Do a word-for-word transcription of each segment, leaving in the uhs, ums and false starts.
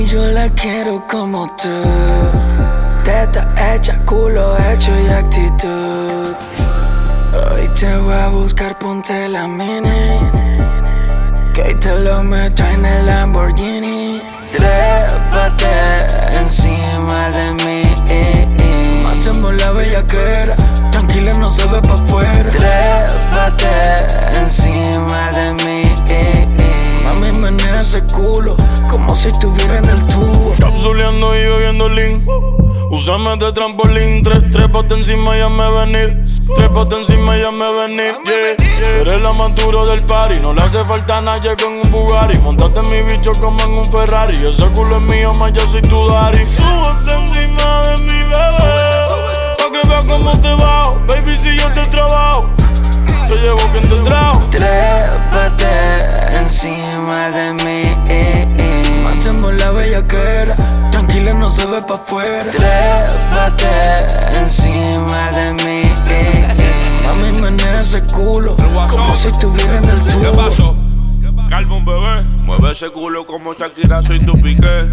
Baby, yo la quiero como tú. Teta hecha, culo hecho y actitud. Hoy te voy a buscar, ponte la mini, que hoy te lo meto en el Lamborghini. Trépate encima de mí. Matemos la bellaquera, tranquila, no se ve pa' afuera. Trépate encima de mí. Mami, menea ese culo como si estuviera en el tubo. Capsuleando y bebiendo lean. Úsame de trampolín. Tres, trépate encima y hazme venir. Trépate encima y hazme venir. Yeah, yeah. Eres la más duro del party. No le hace falta nadie con un Bugatti. Montate mi bicho como en un Ferrari. Ese culo es mío, más yo soy tu daddy. Súbete encima de mi bebé, pa' que veas cómo te bajo. Baby, si yo te trabajo, te llevo quien te trajo. Trépate encima de mí. Matemos la bellaquera, tranquila, no se ve pa' afuera. Trépate encima de mí. Mami, menea ese culo como si estuviera en el tubo. ¿Qué pasó? Carbon, bebé. Mueve ese culo como Shakira, soy tu piqué.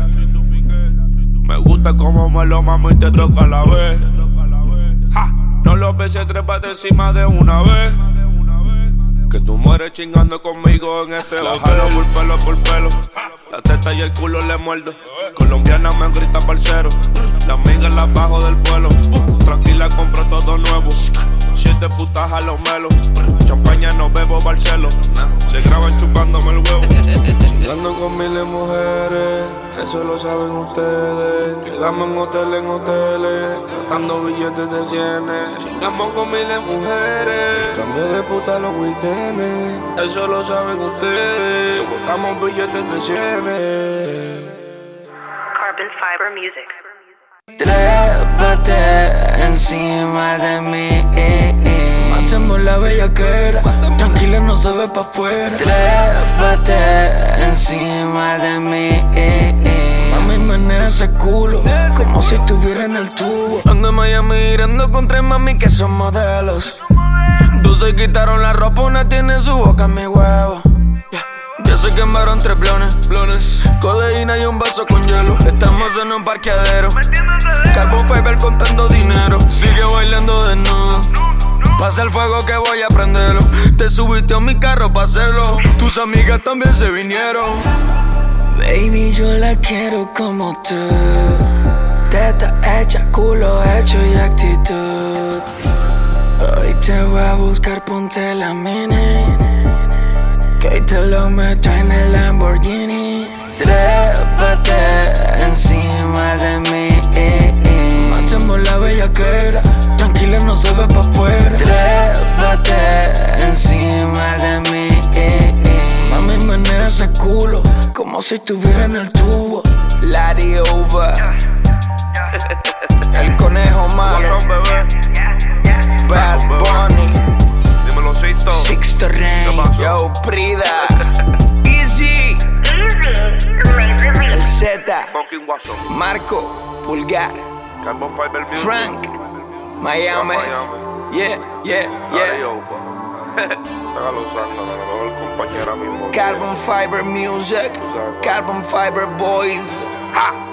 Me gusta como me lo mamo y te toca a la vez. Ja, no lo beses, trépate encima de una vez. Que tú mueres chingando conmigo en este hotel. La jalo por pelo, por pelo. La teta y el culo le muerdo. Colombiana me grita parcero. La amiga la bajo del vuelo. Tranquila, compro todo nuevo. Siete putas a los melos. Champaña no bebo Barcelo. Se graban chupándome el huevo. Chingando con miles mujeres, eso lo saben ustedes. Quedamos en hoteles, en hoteles, gastando billetes de cienes. Chingamos con miles mujeres, cambio de puta los weekendes. Eso lo saben ustedes, buscamos billetes de cienes. Carbon Fiber Music. Trépate encima de mí. Matemos la bellaquera, tranquila, no se ve pa' afuera. Trépate encima de mí. Mami, menea ese culo como si estuviera en el tubo. Ando en Miami girando con tres mami que son modelos. Dos se quitaron la ropa, una tiene su boca en mi huevo. Ya se quemaron tres blones, blones, codeína y un vaso con hielo. Estamos en un parqueadero, Carbon Fiber contando dinero. Sigue bailando desnudo, pasa el fuego que voy a prenderlo. Te subiste a mi carro pa' hacerlo, tus amigas también se vinieron. Baby, yo la quiero como tú. Teta hecha, culo hecho y actitud. Hoy te voy a buscar, ponte la mini, que hoy te lo meto en el Lamborghini. Trépate encima de mí. Matemos la bellaquera, tranquila, no se ve pa' afuera. Trépate encima de mí. Mami, menea ese culo como si estuviera en el tubo. Lari over, el conejo malo, Bad Bunny, Sixto Rain, yo, Prida, Easy, el Z, Marco, Pulgar, Frank, Miami, yeah, yeah, yeah. Carbon Fiber Music, Carbon Fiber Boys.